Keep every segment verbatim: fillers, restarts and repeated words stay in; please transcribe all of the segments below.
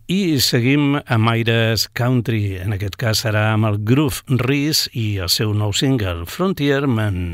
I seguim amb aires country, en aquest cas serà amb el Groove Reese i el seu nou single, Frontierman.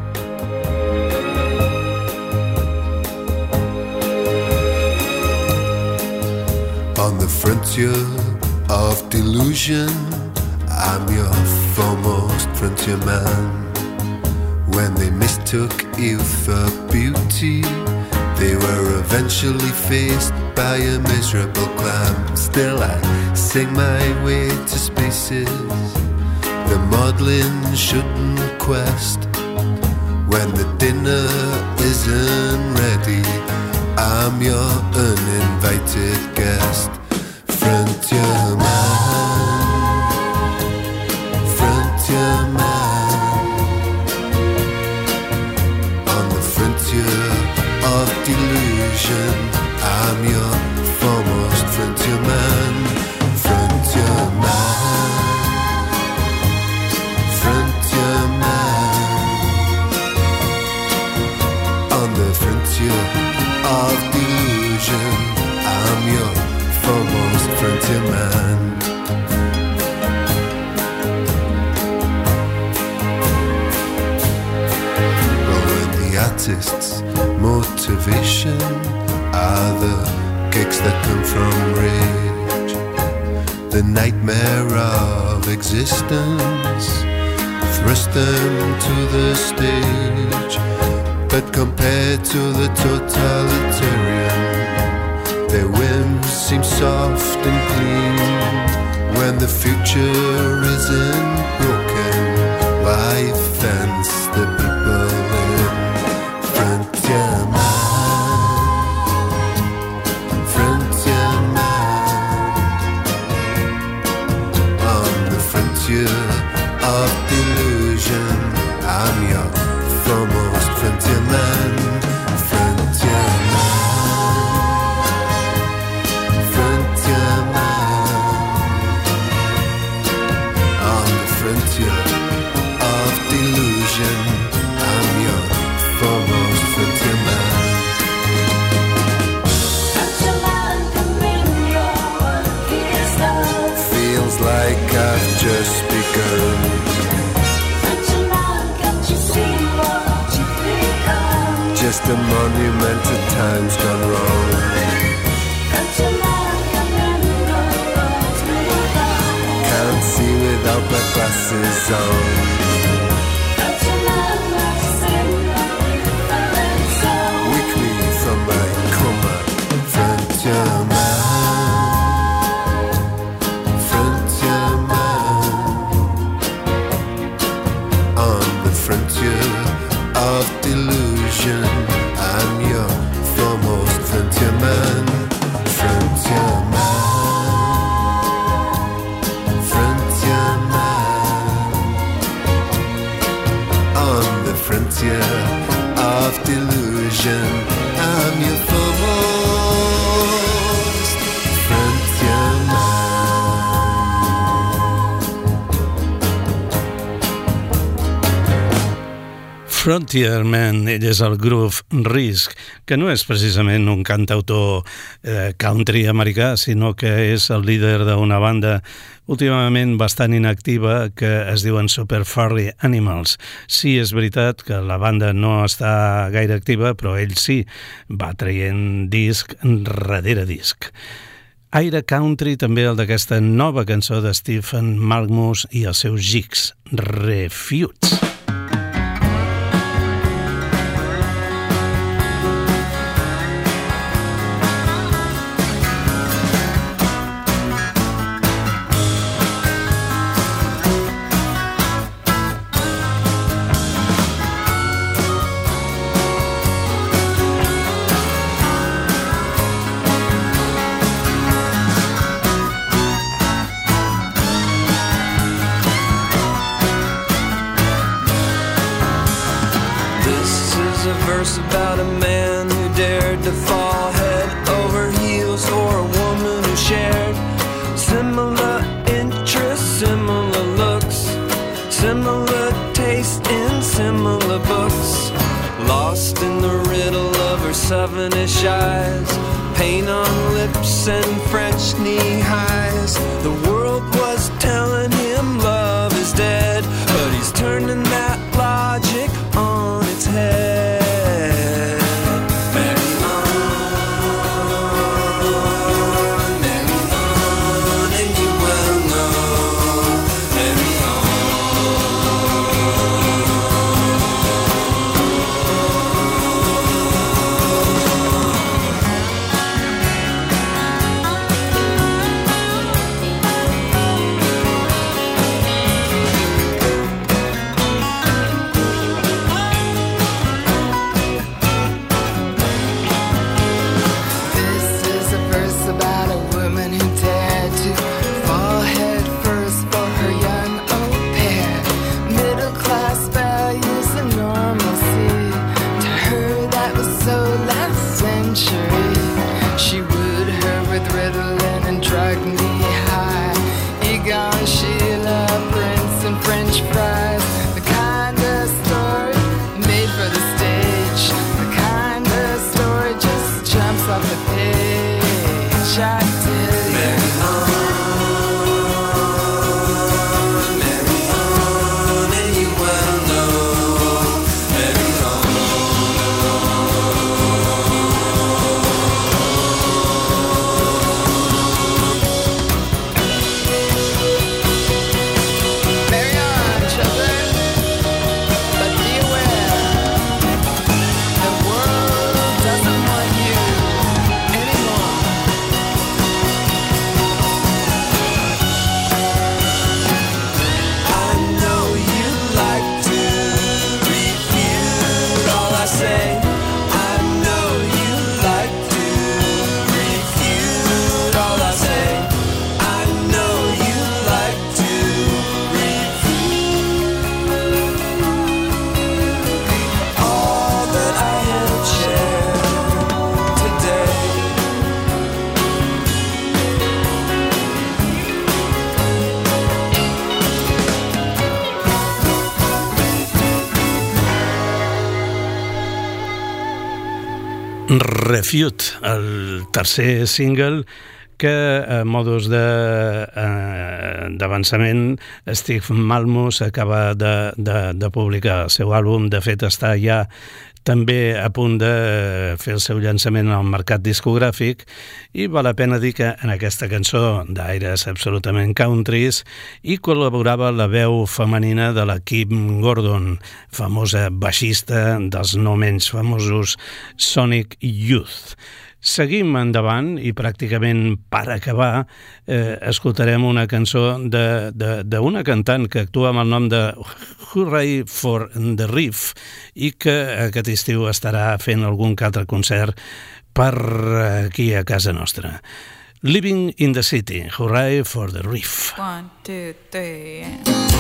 On the frontier of delusion, I'm your foremost frontier man. When they mistook youth for beauty, they were eventually faced by a miserable clam. Still I sing my way to spaces the maudlin shouldn't quest. When the dinner isn't ready, I'm your uninvited guest. Frontier man, frontier man, on the frontier of delusion, I'm your foremost frontier man. Frontier man, frontier man, on the frontier of delusion, I'm your foremost frontier man. Well, when the artist's motivation are the kicks that come from rage, the nightmare of existence thrust them to the stage. But compared to the totalitarian, their whims seem soft and clean. When the future isn't broken, why fence the people in? Frontier man, frontier man, on the frontier of delusion, I'm your foremost frontier man. Frontier man, frontier man, on the frontier of delusion, I'm your foremost frontier man. Feels like I've just begun. Just a monument to times gone wrong. Can't see without my glasses on. Wake me from my coma. Frontier man, frontier man, on the frontier of delusion, I'm your foremost frontier man. Frontier man, frontier man, on the frontier of delusion, I'm your foremost frontier man. Frontier Man, ell és el Groove Reese, que no és precisament un cantautor eh, country americà, sinó que és el líder d'una banda últimament bastant inactiva que es diuen Super Furry Animals. Sí, és veritat que la banda no està gaire activa, però ell sí, va traient disc rere disc. Aire country també el d'aquesta nova cançó de Stephen Malkmus i els seus Jigs, Refutes. About a man who dared to fall head over heels for a woman who shared similar interests, similar looks, similar taste in similar books. Lost in the riddle of her southernish eyes, paint on lips and French knee highs. The world was telling him love is dead, but he's turning that logic on its head. Marry on, marry on, and you well know. Marry Refute, el tercer single que a modus d'avançament Steve Malmus acaba de, de, de publicar. El seu àlbum, de fet, està ja també a punt de fer el seu llançament al mercat discogràfic i val la pena dir que en aquesta cançó d'aires absolutament countries hi col·laborava la veu femenina de la Kim Gordon, famosa baixista dels no menys famosos Sonic Youth. Seguim endavant i pràcticament per acabar eh, escoltarem una cançó d'una cantant que actua amb el nom de Hooray for the Reef i que aquest estiu estarà fent algun que altre concert per aquí a casa nostra. Living in the City, Hooray for the Reef. One, two, three, yeah.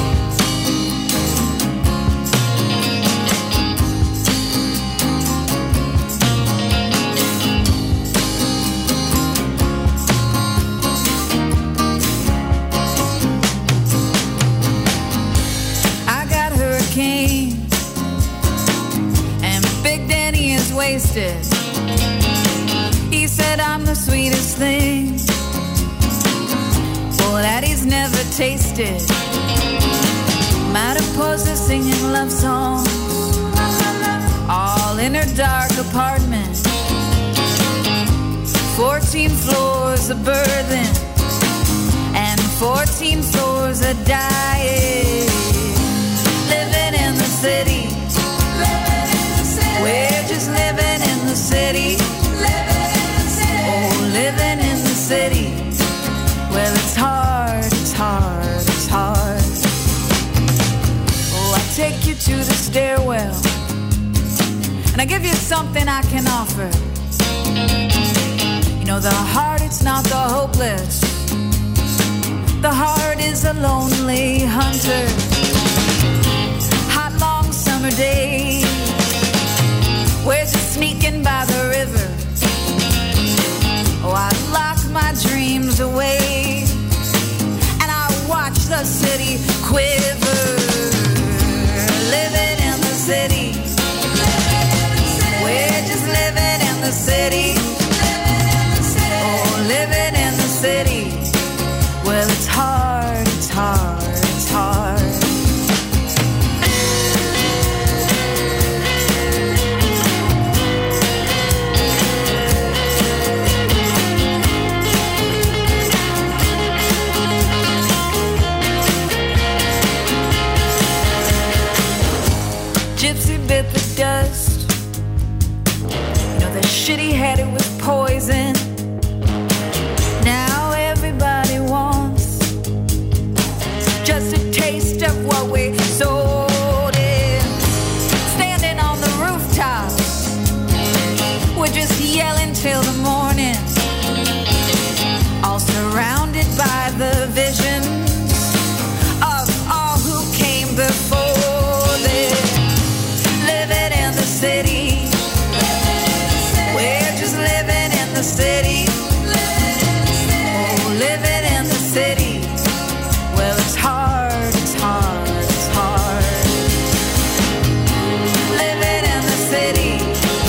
Wasted. He said I'm the sweetest thing, well, that he's never tasted. Mariposa singing love songs, all in her dark apartment. Fourteen floors of birthing and fourteen floors of dying. Living in the city, we're just living in the city. Living in the city. Oh, living in the city. Well, it's hard, it's hard, it's hard. Oh, I take you to the stairwell and I give you something I can offer. You know, the heart, it's not the hopeless. The heart is a lonely hunter. Hot, long summer days, we're just sneaking by the river. Oh, I lock my dreams away and I watch the city quiver. Living in the city, we're just living in the city. it's hard, it's hard, it's hard. Gypsy bit the dust. You know, the shit he had, it was poison. Now everybody wants just a taste of what we sold in. Standing on the rooftops, we're just yelling till the morning. All surrounded by the visions of all who came before. City. We're just living in the city. Oh, living in the city. Well, it's hard, it's hard, it's hard. Living in the city.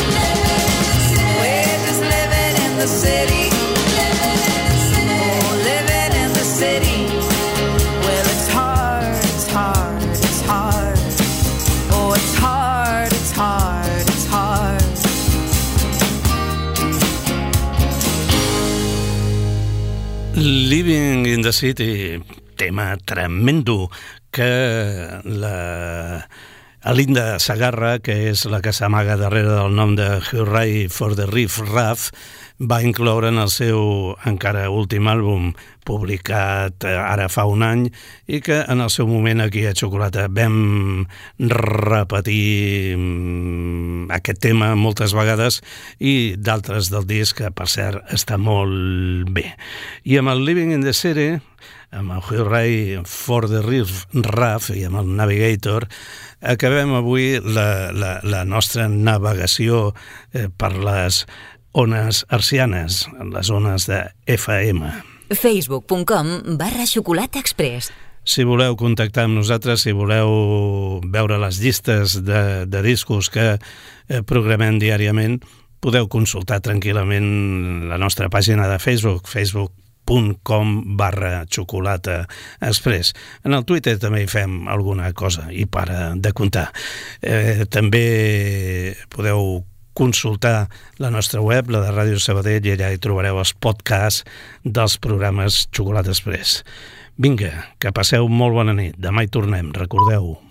We're just living in the city. Oh, living in the city. Well, it's hard, it's hard, it's hard. Oh, it's hard, it's hard. Living in the City, tema tremendo que la Alinda Segarra, que és la que s'amaga darrere del nom de Hurray for the Riff Raff, va incloure en el seu encara últim àlbum, publicat ara fa un any, i que en el seu moment aquí a Xocolata vam repetir aquest tema moltes vegades, i d'altres del disc, que per cert està molt bé. I amb el Living in the City, amb el Hurray for the Riff Raff i amb el Navigator, acabem avui la, la, la nostra navegació eh, per les ones hercianes, les ones de F M. facebook punt com barra Xocolata Express. Si voleu contactar amb nosaltres, si voleu veure les llistes de, de discos que eh, programem diàriament, podeu consultar tranquil·lament la nostra pàgina de Facebook, facebook punt com barra Xocolata Express. En el Twitter també hi fem alguna cosa i para de comptar. Eh, també podeu consultar la nostra web, la de Ràdio Sabadell, i allà hi trobareu els podcasts dels programes Xocolata Express. Vinga, que passeu molt bona nit. Demà hi tornem, recordeu-ho.